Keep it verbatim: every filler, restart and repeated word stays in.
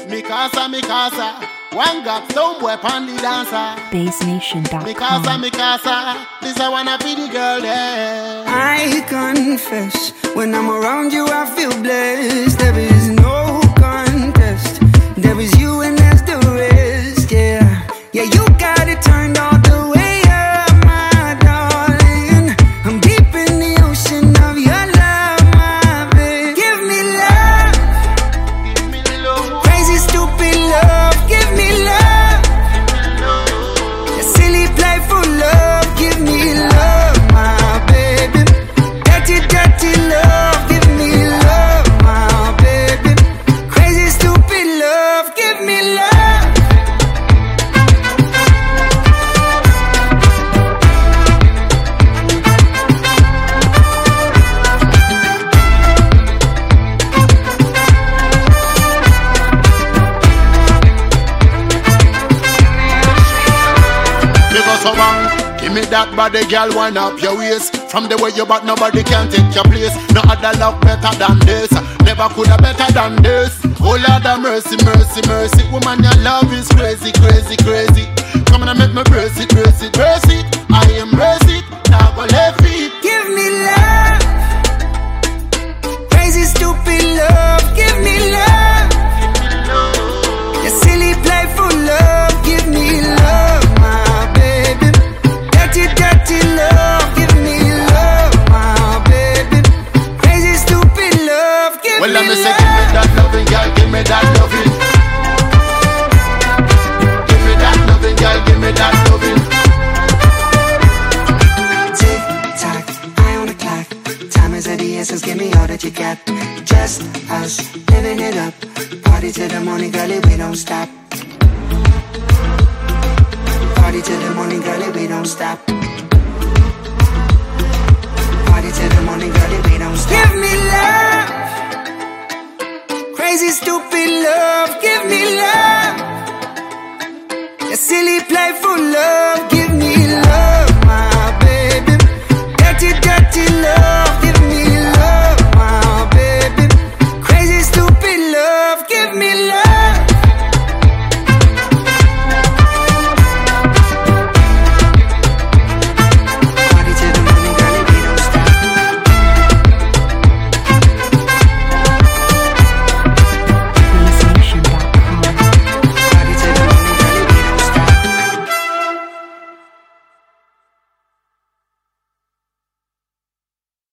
Mikasa, Mikasa, one got stone boy on the dancer. Bass Nation dot com. Mikasa, Mikasa, this I wanna be the girl there. I confess, when I'm around you I feel blessed. There is no contest. There is you and there's the rest, yeah. Yeah, you got it turned all the way up, my darling. I'm deep in the ocean of your love, my babe. Give me love, Give me the love, crazy stupid love. Give me love, a silly playful love. Give me love, my baby. Dirty, dirty love. Give me love, my baby. Crazy stupid love. Give me love. so wrong. Give me that body, girl, wind up your waist. From the way you back, nobody can take your place. No other love better than this. Never could have better than this. Oh Lord have mercy, mercy, mercy. Woman, your love is crazy, crazy, crazy. Come on and make me brace it, brace it, brace it. I embrace it, now go left feet. Give me love, crazy stupid love. Give me love, your silly playful love. Give me love, my baby. Dirty, dirty love. Give me love, my baby. Crazy stupid love. Give Well, me let me love. say, give me that loving, girl, give me that loving. Give me that loving, girl, give me that loving. Tick tock, eye on the clock. Time is of the essence. Give me all that you got. Just us living it up. Party till the morning, girlie, we don't stop. Party till the morning, girlie, we don't stop. Party till the morning, girlie, we don't stop. Give me love, crazy stupid love. Give me love, your silly playful love.